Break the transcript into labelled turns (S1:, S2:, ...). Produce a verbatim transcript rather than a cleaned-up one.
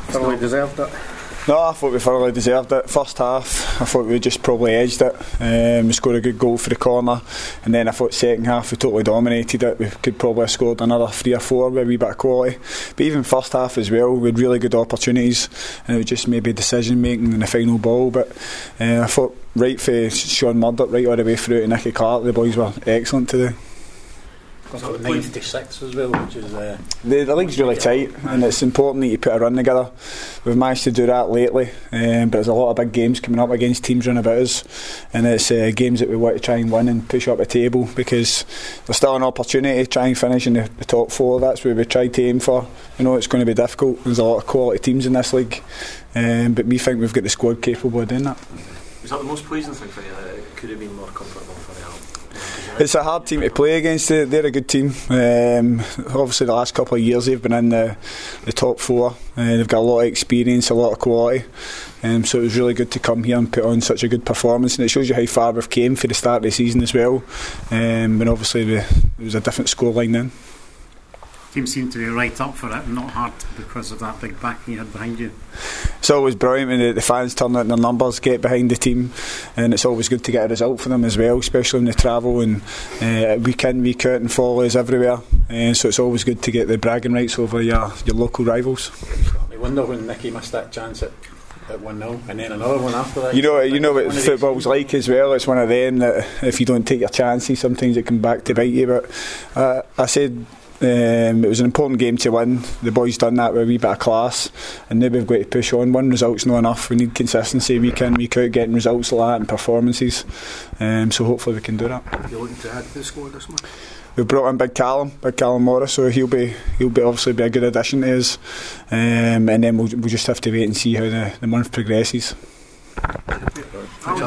S1: Thoroughly deserved it.
S2: No, I thought we thoroughly deserved it. First half, I thought we just probably edged it. Um, we scored a good goal for the corner, and then I thought second half we totally dominated it. We could probably have scored another three or four with a wee bit of quality. But even first half as well, we had really good opportunities, and it was just maybe decision making in the final ball. But uh, I thought right for Sean Murdoch right all the way through to Nicky Clark, the boys were excellent today.
S1: Got ninety-six as well, which is uh,
S2: the, the league's really tight, and it's important that you put a run together. We've managed to do that lately, um, but there's a lot of big games coming up against teams round about us, and it's uh, games that we want to try and win and push up the table, because there's still an opportunity to try and finish in the, the top four. That's where we tried to aim for. You know, it's going to be difficult. There's a lot of quality teams in this league, um, but we think we've got the squad capable of doing that.
S3: Was that the most pleasing thing for you, that it could have been more comfortable for Real?
S2: It's a hard team to play against. They're a good team. Um, obviously the last couple of years they've been in the, the top four. Uh, they've got a lot of experience, a lot of quality, um, so it was really good to come here and put on such a good performance, and it shows you how far we've came for the start of the season as well. Um, and obviously we, it was a different scoreline then.
S4: Team seemed to be right up for it and not hard because of that big backing you had behind you.
S2: It's always brilliant when the, the fans turn out in their numbers, get behind the team, and it's always good to get a result for them as well, especially when they travel and uh, week in, week out, and follow us everywhere. And so it's always good to get the bragging rights over your, your local rivals.
S1: I wonder when Nicky missed that chance at at one nil and then another one after that.
S2: You know, you know what football's like as well. It's one of them that if you don't take your chances, sometimes it can back to bite you. But uh, I said um, it was an important game to win. The boys done that with a wee bit of class, and now we've got to push on. One result's not enough. We need consistency week in, week out, getting results like that and performances. Um, so hopefully we can do that.
S3: You're looking to add to the squad this month?
S2: We've brought in Big Callum, Big Callum Morris, so he'll be he'll be obviously be a good addition to us, um, and then we'll we'll just have to wait and see how the, the month progresses.